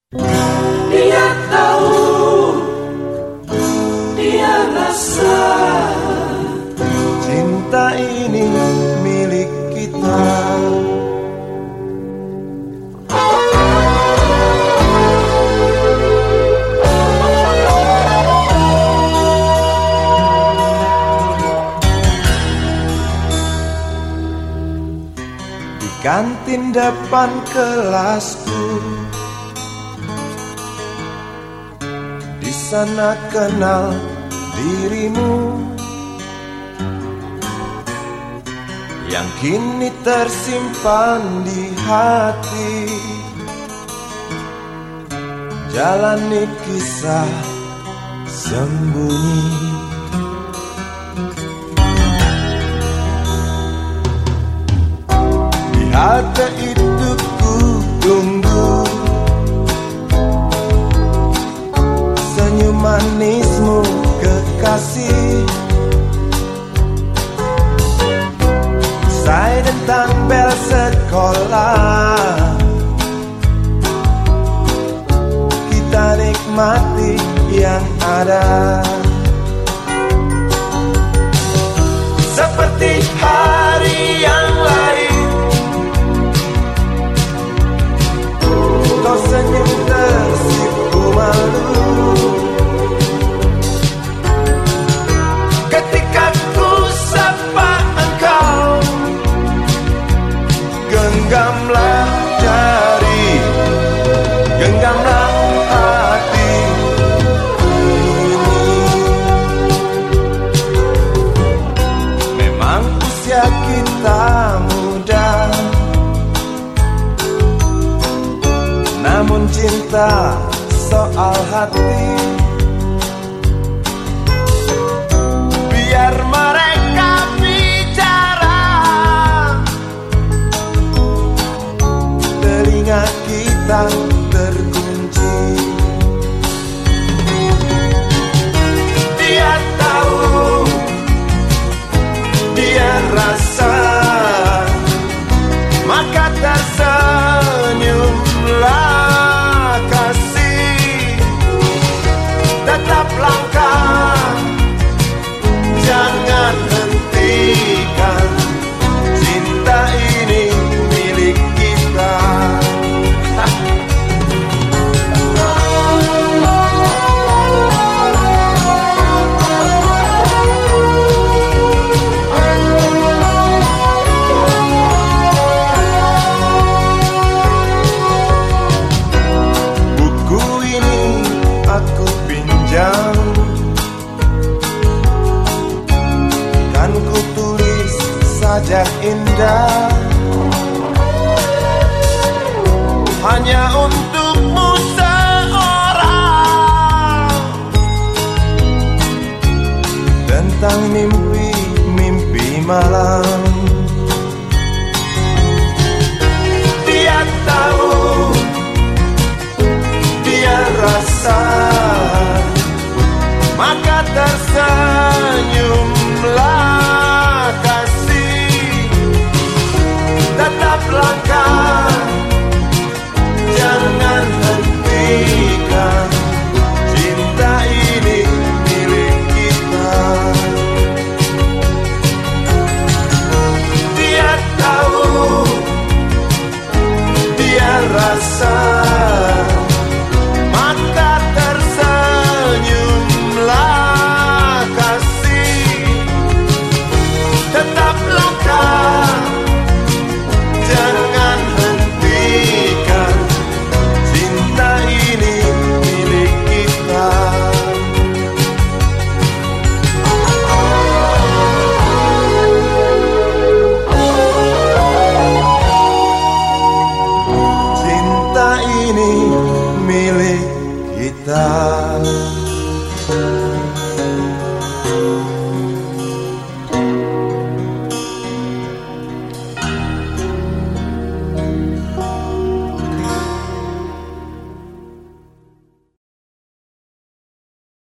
Dia tahu, dia rasa cinta ini milik kita. Di kantin depan kelasku, di sana kenal dirimu yang kini tersimpan di hati. Jalani kisah sembunyi. Di halte itu ku tunggu senyum manismu kekasih. Usai dentang bel sekolah, kita nikmati yang ada. Seperti hari yang lain, kau senyum tersipu malu ketika ku sapa engkau. Genggamlah jari, genggamlah hati ini. Memang usia kita muda, namun cinta soal hati. Biar mereka bicara, telinga kita